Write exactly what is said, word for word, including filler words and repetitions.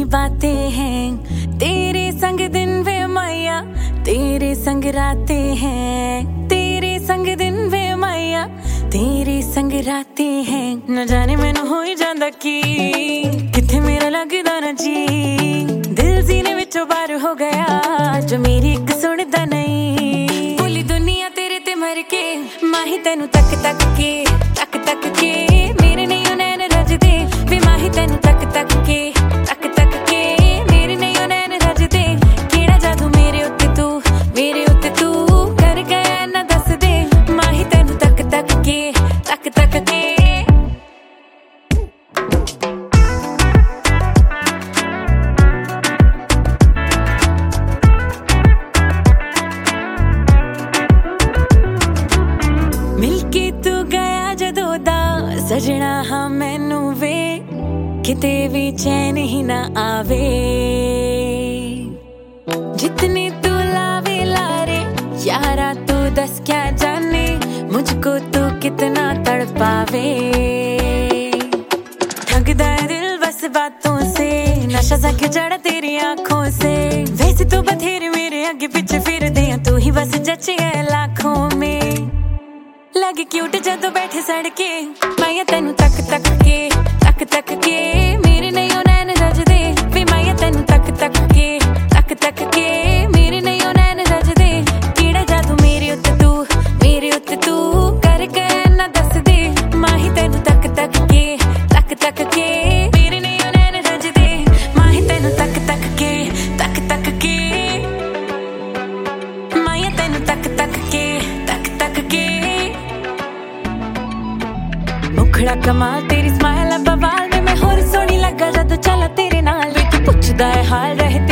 बातें हैं, तेरे संग दिन वे मैया, तेरे संग रातें हैं, तेरे संग दिन वे मैया, तेरे संग रातें हैं। न जाने मैनू हो ही जांदा की किथे मेरा लगदा ना जी, दिल सीने विचों बाहर हो गया जो मेरी एक सुनदा नहीं। पूरी दुनिया तेरे ते मर के माही तेनू तक तक के तक तक के मेरे नहीं नैन रजदे वे माही तेनू तक तक के तक तक के मेरे नहीं नैन रजदे। केड़ा जादू मेरे उत्ते तू मेरे उत्ते तू कर गया ना दस दे माही तेनू तक तक के तक तक के। मिलके तू गया जदों दा सजना हाँ मैनू वे किते भी चैन ही ना आवे, जितने तू लावे लारे यारा तू दस क्या जाने मुझको तू कितना तड़पावे। ठगदा है दिल बस बातों से, नशा सा क्यों चढ़ा तेरी आंखों से, वैसे तो बथेरे मेरे आगे पीछे फिरदे हैं तू ही बस जचे है लाखों में। लगे क्यूट जदों बैठे सड़के माया तेनू तक तक के तक तक के मेरे नहीं नैन रजदे वे माया तेनू तक तक के तक तक के मेरे नहीं नैन रजदे। केड़ा जादू मेरे उत्ते तू मेरे उत्ते तू कर गया ना दस दे माही तेनू तक तक के तक तक के मेरे नहीं नैन रजदे माही तेनू तक तक के तक तक के माया तेनू तक तक के तक तक के। मुखड़ा कमाल तेरी स्माइल बवाल में मैं होर सोहनी लगा जदों चला तेरे नाल, वे तू पुछदा है हाल रहे